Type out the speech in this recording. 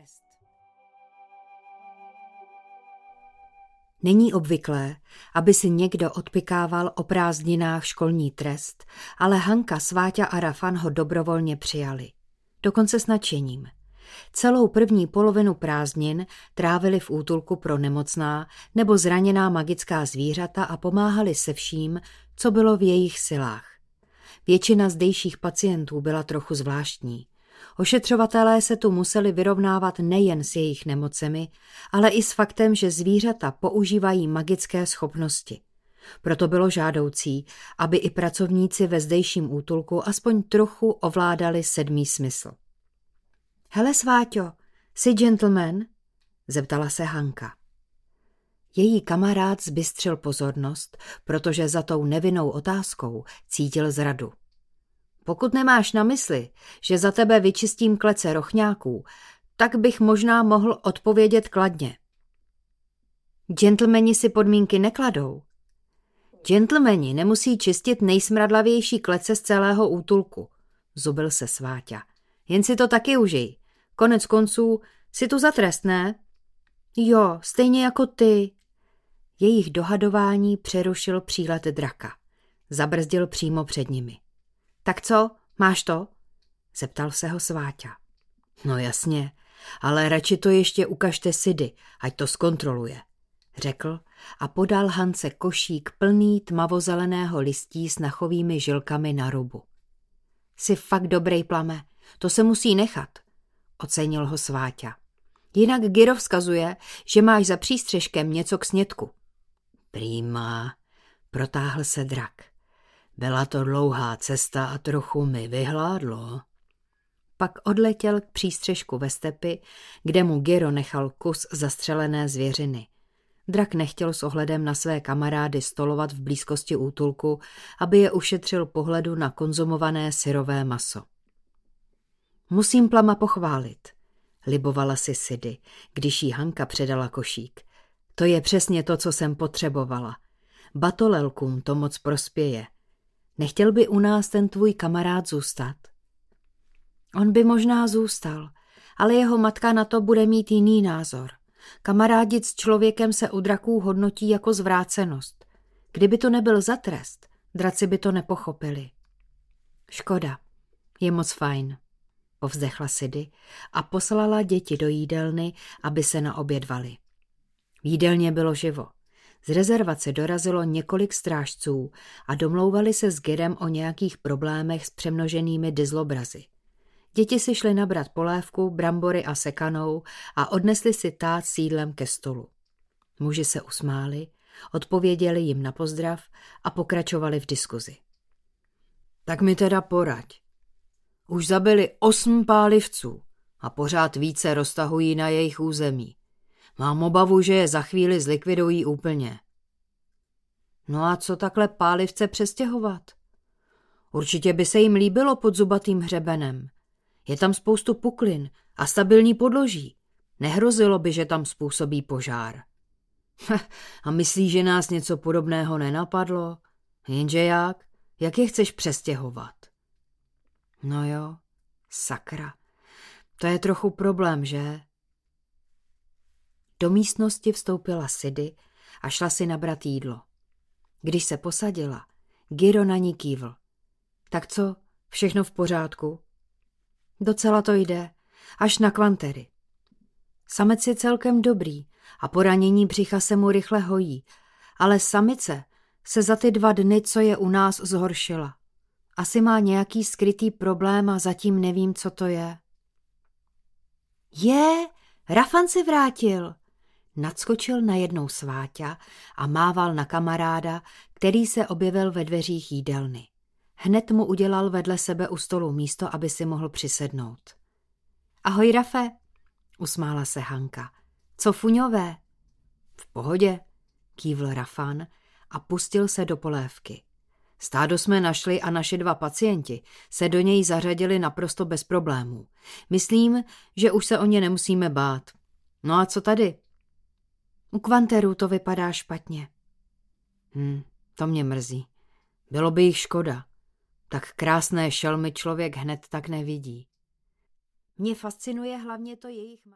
trest. Není obvyklé, aby si někdo odpykával o prázdninách školní trest, ale Hanka, Sváťa a Rafan ho dobrovolně přijali. Dokonce s nadšením. Celou první polovinu prázdnin trávili v útulku pro nemocná nebo zraněná magická zvířata a pomáhali se vším, co bylo v jejich silách. Většina zdejších pacientů byla trochu zvláštní. Ošetřovatelé se tu museli vyrovnávat nejen s jejich nemocemi, ale i s faktem, že zvířata používají magické schopnosti. Proto bylo žádoucí, aby i pracovníci ve zdejším útulku aspoň trochu ovládali sedmý smysl. Hele, Sváťo, jsi gentleman? Zeptala se Hanka. Její kamarád zbystřil pozornost, protože za tou nevinnou otázkou cítil zradu. Pokud nemáš na mysli, že za tebe vyčistím klece rochňáků, tak bych možná mohl odpovědět kladně. Gentlemani si podmínky nekladou. Gentlemani nemusí čistit nejsmradlavější klece z celého útulku, zubil se Sváťa. Jen si to taky užij. Konec konců, si tu za trest, ne? Jo, stejně jako ty. Jejich dohadování přerušil přílet draka. Zabrzdil přímo před nimi. Tak co, máš to? Zeptal se ho Sváťa. No jasně, ale radši to ještě ukažte Sidy, ať to zkontroluje, řekl a podal Hance košík plný tmavozeleného listí s nachovými žilkami na rubu. Jsi fakt dobrý, Plame, to se musí nechat, ocenil ho Sváťa. Jinak Giro vzkazuje, že máš za přístřežkem něco k snědku. Prima, protáhl se drak. Byla to dlouhá cesta a trochu mi vyhládlo. Pak odletěl k přístřežku ve stepi, kde mu Giro nechal kus zastřelené zvěřiny. Drak nechtěl s ohledem na své kamarády stolovat v blízkosti útulku, aby je ušetřil pohledu na konzumované syrové maso. Musím Plama pochválit, libovala si Sidy, když jí Hanka předala košík. To je přesně to, co jsem potřebovala. Batolelkům to moc prospěje. Nechtěl by u nás ten tvůj kamarád zůstat? On by možná zůstal, ale jeho matka na to bude mít jiný názor. Kamarádit s člověkem se u draků hodnotí jako zvrácenost. Kdyby to nebyl za trest, draci by to nepochopili. Škoda, je moc fajn, povzdechla Sidy a poslala děti do jídelny, aby se naobědvali. V jídelně bylo živo. Z rezervace dorazilo několik strážců a domlouvali se s Girem o nějakých problémech s přemnoženými dyzlobrazy. Děti si šly nabrat polévku, brambory a sekanou a odnesli si tát s jídlem ke stolu. Muži se usmáli, odpověděli jim na pozdrav a pokračovali v diskuzi. Tak mi teda poraď. Už zabili 8 pálivců a pořád více roztahují na jejich území. Mám obavu, že je za chvíli zlikvidují úplně. No a co takhle pálivce přestěhovat? Určitě by se jim líbilo pod zubatým hřebenem. Je tam spoustu puklin a stabilní podloží. Nehrozilo by, že tam způsobí požár. A myslíš, že nás něco podobného nenapadlo? Jenže jak? Jak je chceš přestěhovat? No jo, sakra. To je trochu problém, že? Do místnosti vstoupila Sidy a šla si nabrat jídlo. Když se posadila, Giro na ní kývl. Tak co, všechno v pořádku? Docela to jde, až na kvantery. Samec je celkem dobrý a po ranění břicha se mu rychle hojí, ale samice se za ty 2 dny, co je u nás, zhoršila. Asi má nějaký skrytý problém a zatím nevím, co to je. Rafan se vrátil. Nadskočil najednou Sváťa a mával na kamaráda, který se objevil ve dveřích jídelny. Hned mu udělal vedle sebe u stolu místo, aby si mohl přisednout. Ahoj, Rafe, usmála se Hanka. Co fuňové? V pohodě, kývl Rafan a pustil se do polévky. Stádo jsme našli a naši 2 pacienti se do něj zařadili naprosto bez problémů. Myslím, že už se o ně nemusíme bát. No a co tady? U kvanterů to vypadá špatně. To mě mrzí. Bylo by jich škoda. Tak krásné šelmy člověk hned tak nevidí. Mě fascinuje hlavně to jejich...